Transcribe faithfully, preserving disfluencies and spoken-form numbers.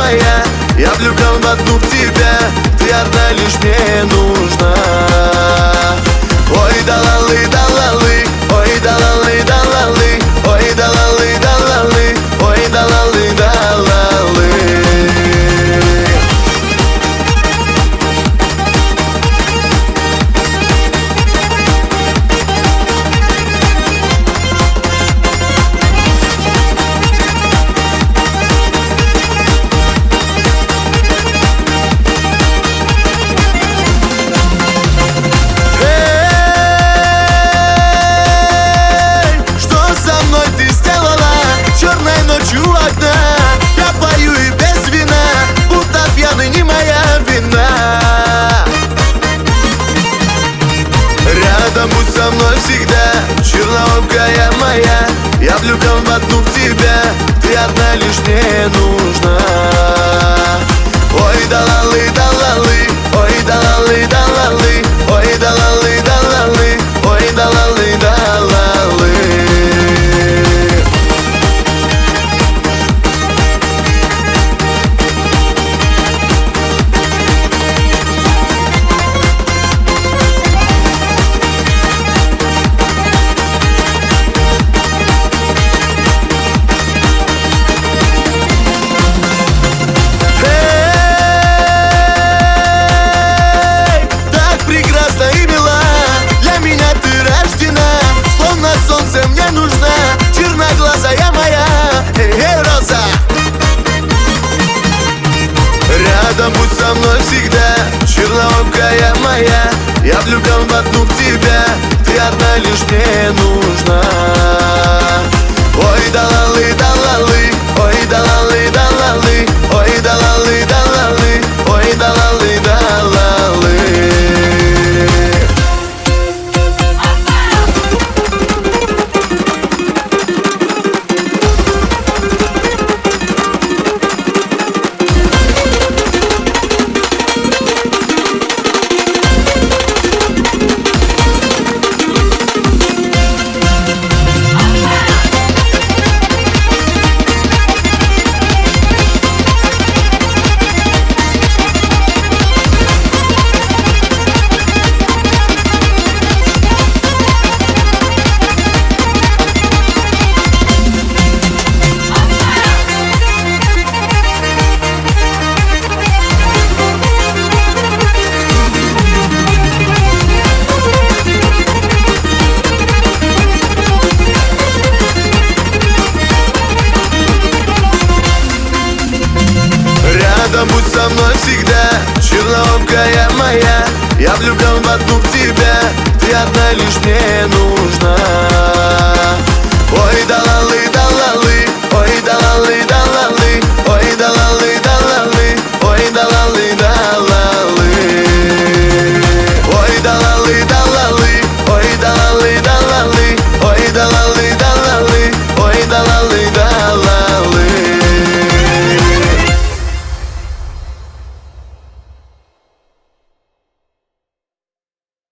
моя, я влюблен в одну в тебя, ты одна лишь мне нужна. Ой, да-ла-лы, да-ла-лы, ой, да-ла-лы, да-ла-лы, ой, да-ла-лы, да-ла-лы, ой, да-ла-лы, да-ла-лы. Ночью одна, я пою и без вина, будто пьяный не моя вина. Рядом будь со мной всегда, черноокая моя, я влюблен в одну в тебя, ты одна лишь мне нужна. Ой, да-ла-лы, да-ла-лы, ой, да-ла-лы, да-ла-лы, ой, да-ла-лы, да-ла-лы, ой, да-ла-лы, да-ла-лы. Солнце мне нужна, черноглазая моя, эй, роза. Рядом будь со мной всегда, черноокая моя, я влюблен в одну в тебя, ты одна лишь мне нужна. Ой, да-ла-лы, да-ла-лы, ой, да-ла-лы, да-ла-лы, ой, да-ла-лы, да-ла-лы, ой, да-ла-лы, да-ла-лы. Рядом будь со мной всегда, черноокая моя, я влюблен в одну в тебя, ты одна лишь мне нужна.